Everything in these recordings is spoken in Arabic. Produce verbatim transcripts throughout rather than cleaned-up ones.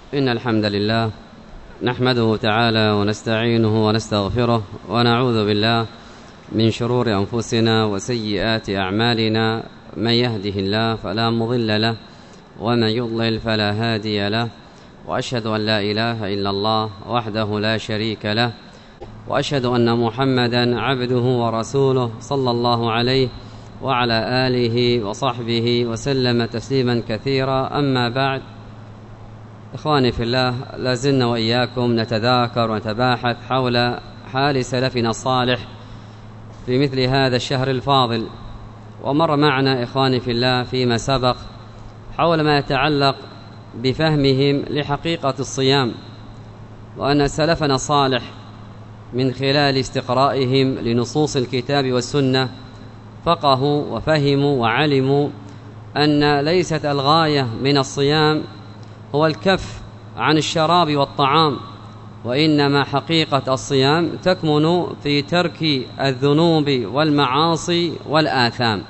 إن الحمد لله نحمده تعالى ونستعينه ونستغفره ونعوذ بالله من شرور أنفسنا وسيئات أعمالنا. من يهده الله فلا مضل له ومن يضلل فلا هادي له، وأشهد أن لا إله إلا الله وحده لا شريك له، وأشهد أن محمدا عبده ورسوله صلى الله عليه وعلى آله وصحبه وسلم تسليما كثيرا. أما بعد، إخواني في الله، لازلنا وإياكم نتذاكر ونتباحث حول حال سلفنا الصالح في مثل هذا الشهر الفاضل. ومر معنا إخواني في الله فيما سبق حول ما يتعلق بفهمهم لحقيقة الصيام، وأن سلفنا الصالح من خلال استقرائهم لنصوص الكتاب والسنة فقهوا وفهموا وعلموا أن ليست الغاية من الصيام هو الكف عن الشراب والطعام، وإنما حقيقة الصيام تكمن في ترك الذنوب والمعاصي والآثام.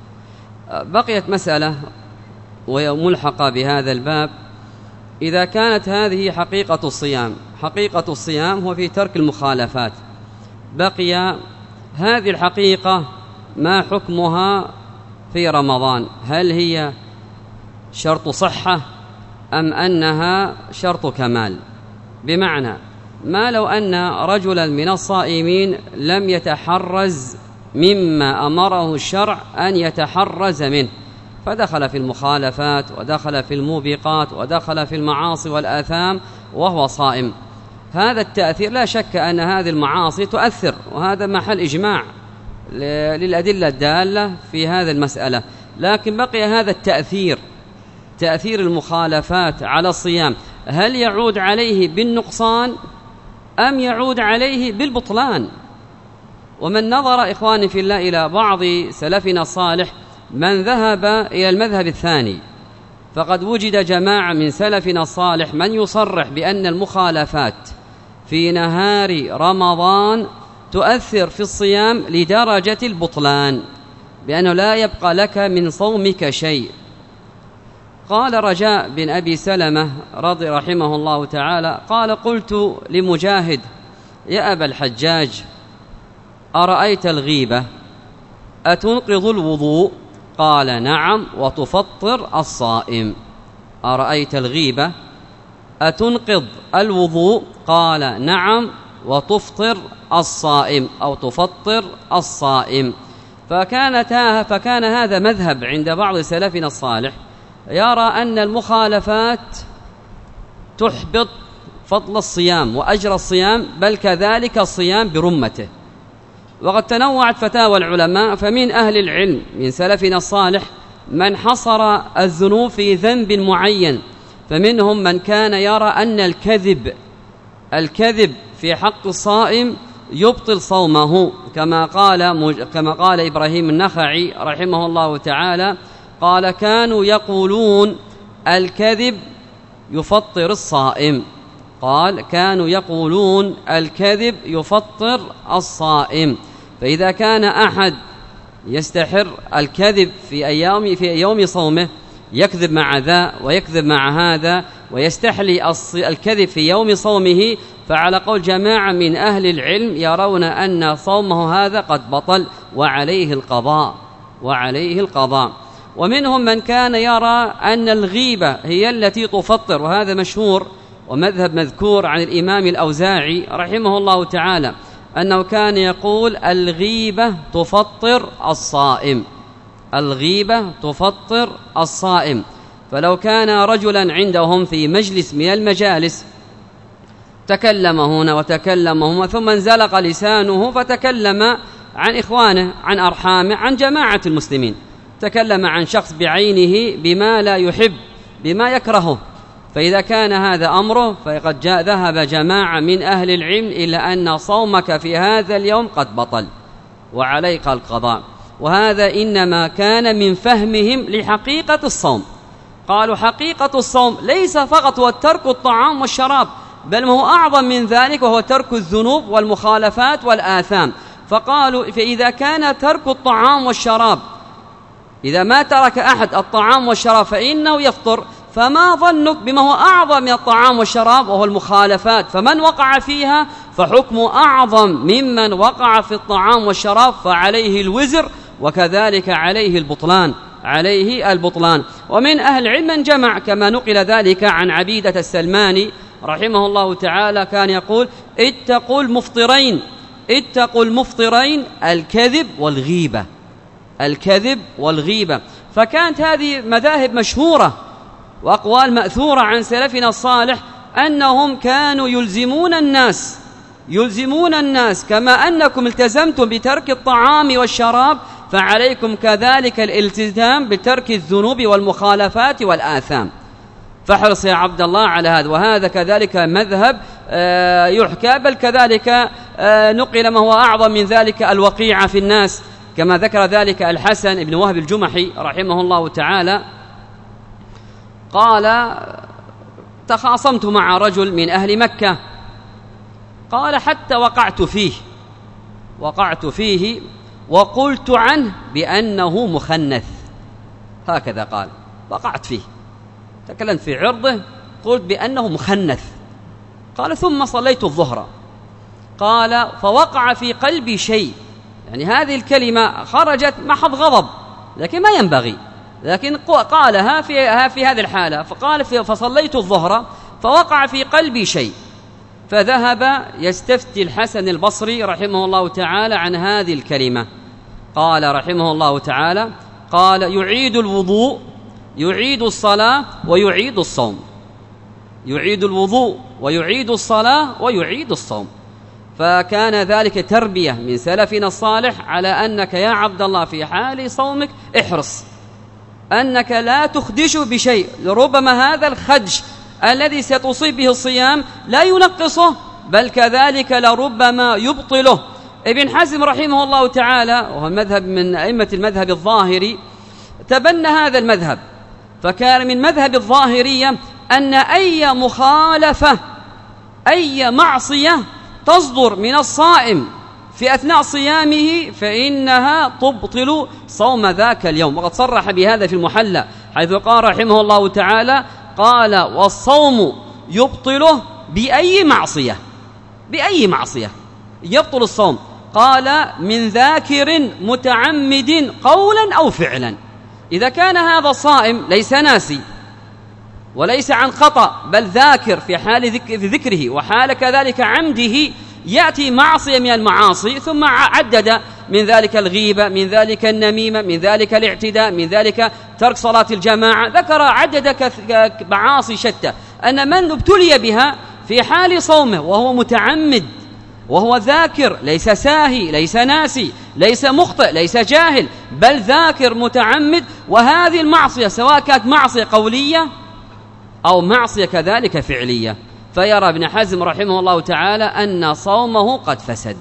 بقيت مسألة وملحقة بهذا الباب: إذا كانت هذه حقيقة الصيام، حقيقة الصيام هو في ترك المخالفات، بقي هذه الحقيقة ما حكمها في رمضان؟ هل هي شرط صحة أم أنها شرط كمال؟ بمعنى، ما لو أن رجلا من الصائمين لم يتحرز مما أمره الشرع أن يتحرز منه، فدخل في المخالفات ودخل في الموبقات ودخل في المعاصي والآثام وهو صائم. هذا التأثير لا شك أن هذه المعاصي تؤثر، وهذا محل إجماع للأدلة الدالة في هذه المسألة. لكن بقي هذا التأثير، تأثير المخالفات على الصيام، هل يعود عليه بالنقصان أم يعود عليه بالبطلان؟ ومن نظر إخواني في الله إلى بعض سلفنا الصالح من ذهب إلى المذهب الثاني، فقد وجد جماعة من سلفنا الصالح من يصرح بأن المخالفات في نهار رمضان تؤثر في الصيام لدرجة البطلان، بأنه لا يبقى لك من صومك شيء. قال رجاء بن أبي سلمة رضي رحمه الله تعالى، قال: قلت لمجاهد: يا أبا الحجاج، أرأيت الغيبة أتنقض الوضوء؟ قال: نعم، وتفطر الصائم. أرأيت الغيبة أتنقض الوضوء؟ قال: نعم، وتفطر الصائم أو تفطر الصائم. فكانت فكان هذا مذهب عند بعض سلفنا الصالح، يرى أن المخالفات تحبط فضل الصيام وأجر الصيام، بل كذلك الصيام برمته. وقد تنوعت فتاوى العلماء، فمن أهل العلم من سلفنا الصالح من حصر الذنوب في ذنب معين، فمنهم من كان يرى أن الكذب الكذب في حق الصائم يبطل صومه، كما قال كما قال إبراهيم النخعي رحمه الله تعالى، قال: كانوا يقولون الكذب يفطر الصائم. قال: كانوا يقولون الكذب يفطر الصائم. فإذا كان أحد يستحر الكذب في أيام في يوم صومه، يكذب مع ذا ويكذب مع هذا ويستحلي الكذب في يوم صومه، فعلى قول جماعة من أهل العلم يرون أن صومه هذا قد بطل وعليه القضاء وعليه القضاء. ومنهم من كان يرى أن الغيبة هي التي تفطر، وهذا مشهور ومذهب مذكور عن الإمام الأوزاعي رحمه الله تعالى، أنه كان يقول: الغيبة تفطر الصائم، الغيبة تفطر الصائم. فلو كان رجلا عندهم في مجلس من المجالس تكلم هنا وتكلم هنا، ثم انزلق لسانه فتكلم عن إخوانه، عن أرحامه، عن جماعة المسلمين، تكلم عن شخص بعينه بما لا يحب، بما يكرهه، فإذا كان هذا أمره فقد جاء ذهب جماعة من أهل العلم إلى أن صومك في هذا اليوم قد بطل وعليك القضاء. وهذا إنما كان من فهمهم لحقيقة الصوم. قالوا حقيقة الصوم ليس فقط هو ترك الطعام والشراب، بل هو أعظم من ذلك، وهو ترك الذنوب والمخالفات والآثام. فقالوا: فإذا كان ترك الطعام والشراب، إذا ما ترك أحد الطعام والشراب فإنه يفطر، فما ظنك بما هو أعظم من الطعام والشراب وهو المخالفات؟ فمن وقع فيها فحكمه أعظم ممن وقع في الطعام والشراب، فعليه الوزر وكذلك عليه البطلان عليه البطلان. ومن أهل العلم من جمع كما نقل ذلك عن عبيدة السلماني رحمه الله تعالى، كان يقول: اتقوا المفطرين اتقوا المفطرين الكذب والغيبة الكذب والغيبة. فكانت هذه مذاهب مشهورة وأقوال مأثورة عن سلفنا الصالح أنهم كانوا يلزمون الناس يلزمون الناس كما أنكم التزمتم بترك الطعام والشراب فعليكم كذلك الالتزام بترك الذنوب والمخالفات والآثام. فاحرص يا عبد الله على هذا. وهذا كذلك مذهب يحكى، بل كذلك نقل ما هو أعظم من ذلك الوقيعة في الناس، كما ذكر ذلك الحسن بن وهب الجمحي رحمه الله تعالى، قال: تخاصمت مع رجل من أهل مكة، قال: حتى وقعت فيه وقعت فيه وقلت عنه بأنه مخنث. هكذا قال: وقعت فيه، تكلمت في عرضه، قلت بأنه مخنث. قال: ثم صليت الظهر. قال: فوقع في قلبي شيء، يعني هذه الكلمة خرجت محض غضب لكن ما ينبغي، لكن قالها في, في هذه الحالة. فقال: فصليت الظهر فوقع في قلبي شيء. فذهب يستفتي الحسن البصري رحمه الله تعالى عن هذه الكلمة. قال رحمه الله تعالى: قال: يعيد الوضوء يعيد الصلاة ويعيد الصوم يعيد الوضوء ويعيد الصلاة ويعيد الصوم. فكان ذلك تربية من سلفنا الصالح على أنك يا عبد الله في حال صومك احرص أنك لا تخدش بشيء، ربما هذا الخدش الذي ستصيب به الصيام لا ينقصه بل كذلك لربما يبطله. ابن حزم رحمه الله تعالى وهو المذهب من أئمة المذهب الظاهري تبنى هذا المذهب، فكان من مذهب الظاهرية أن أي مخالفة أي معصية تصدر من الصائم في أثناء صيامه فإنها تبطل صوم ذاك اليوم. وقد صرح بهذا في المحلى حيث قال رحمه الله تعالى: قال: والصوم يبطله بأي معصية بأي معصية يبطل الصوم. قال: من ذاكر متعمد قولا أو فعلا. إذا كان هذا الصائم ليس ناسي وليس عن خطأ بل ذاكر في حال ذكره وحال كذلك عمده، يأتي معصية من المعاصي ثم عدد من ذلك الغيبة، من ذلك النميمة، من ذلك الاعتداء، من ذلك ترك صلاة الجماعة، ذكر عدد معاصي شتى، أن من ابتلي بها في حال صومه وهو متعمد وهو ذاكر ليس ساهي ليس ناسي ليس مخطئ ليس جاهل بل ذاكر متعمد، وهذه المعصية سواء كانت معصية قولية أو معصية كذلك فعلية، فيرى ابن حزم رحمه الله تعالى أن صومه قد فسد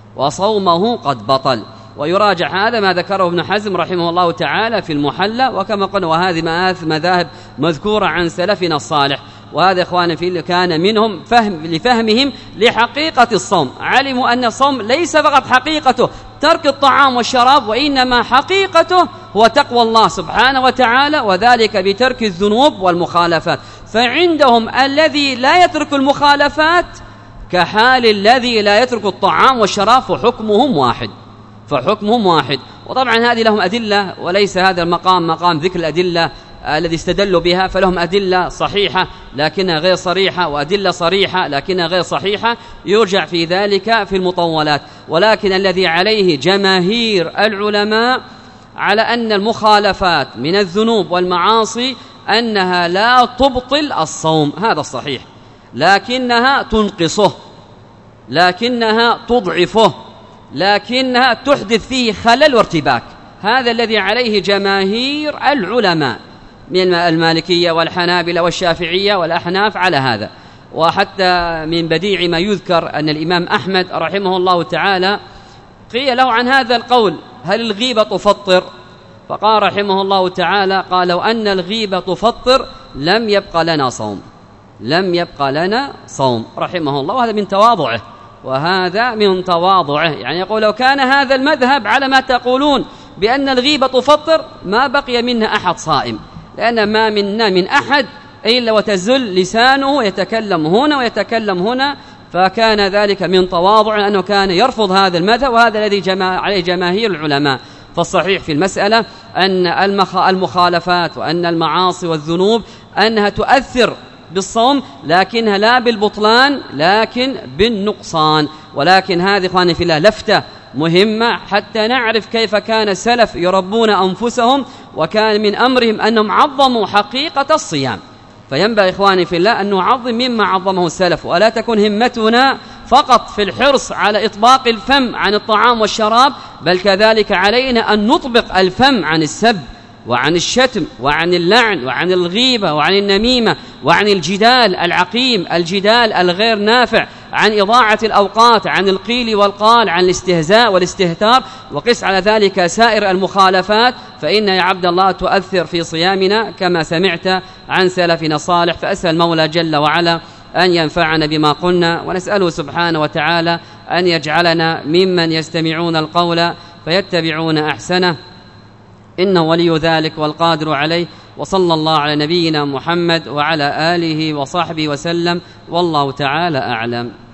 وصومه قد بطل. ويراجع هذا ما ذكره ابن حزم رحمه الله تعالى في المحلى، وكما قلنا وهذه مذاهب مذكورة عن سلفنا الصالح. وهذا إخواني في كان منهم فهم لفهمهم لحقيقة الصوم، علموا أن الصوم ليس فقط حقيقته ترك الطعام والشراب، وإنما حقيقته هو تقوى الله سبحانه وتعالى، وذلك بترك الذنوب والمخالفات. فعندهم الذي لا يترك المخالفات كحال الذي لا يترك الطعام والشراب، فحكمهم واحد فحكمهم واحد. وطبعا هذه لهم أدلة، وليس هذا المقام مقام ذكر الأدلة الذي استدلوا بها، فلهم أدلة صحيحة لكنها غير صريحة، وأدلة صريحة لكنها غير صحيحة، يرجع في ذلك في المطولات. ولكن الذي عليه جماهير العلماء على أن المخالفات من الذنوب والمعاصي أنها لا تبطل الصوم، هذا الصحيح، لكنها تنقصه، لكنها تضعفه، لكنها تحدث فيه خلل وارتباك. هذا الذي عليه جماهير العلماء من المالكية والحنابلة والشافعية والأحناف على هذا. وحتى من بديع ما يذكر أن الإمام أحمد رحمه الله تعالى قيل له عن هذا القول: هل الغيبة تفطر؟ فقال رحمه الله تعالى: قال: لو أن الغيبة تفطر لم يبقى لنا صوم لم يبقى لنا صوم رحمه الله. وهذا من تواضعه وهذا من تواضعه، يعني يقول لو كان هذا المذهب على ما تقولون بأن الغيبة تفطر ما بقي منها أحد صائم، لأن ما منا من أحد إلا وتزل لسانه يتكلم هنا ويتكلم هنا، فكان ذلك من تواضع أنه كان يرفض هذا المذهب، وهذا الذي جمع عليه جماهير العلماء. فالصحيح في المسألة أن المخالفات وأن المعاصي والذنوب أنها تؤثر بالصوم، لكنها لا بالبطلان لكن بالنقصان. ولكن هذه إخواني في الله لفتة مهمة حتى نعرف كيف كان السلف يربون أنفسهم، وكان من أمرهم أنهم عظموا حقيقة الصيام. فينبغي إخواني في الله أن نعظم مما عظمه السلف، ولا تكون همتنا فقط في الحرص على إطباق الفم عن الطعام والشراب، بل كذلك علينا أن نطبق الفم عن السب وعن الشتم وعن اللعن وعن الغيبة وعن النميمة وعن الجدال العقيم، الجدال الغير نافع، عن إضاعة الأوقات، عن القيل والقال، عن الاستهزاء والاستهتار. وقس على ذلك سائر المخالفات، فإن يا عبد الله تؤثر في صيامنا كما سمعت عن سلفنا الصالح. فأسأل المولى جل وعلا أن ينفعنا بما قلنا، ونسأله سبحانه وتعالى أن يجعلنا ممن يستمعون القول فيتبعون أحسنه، إنه ولي ذلك والقادر عليه. وصلى الله على نبينا محمد وعلى آله وصحبه وسلم، والله تعالى أعلم.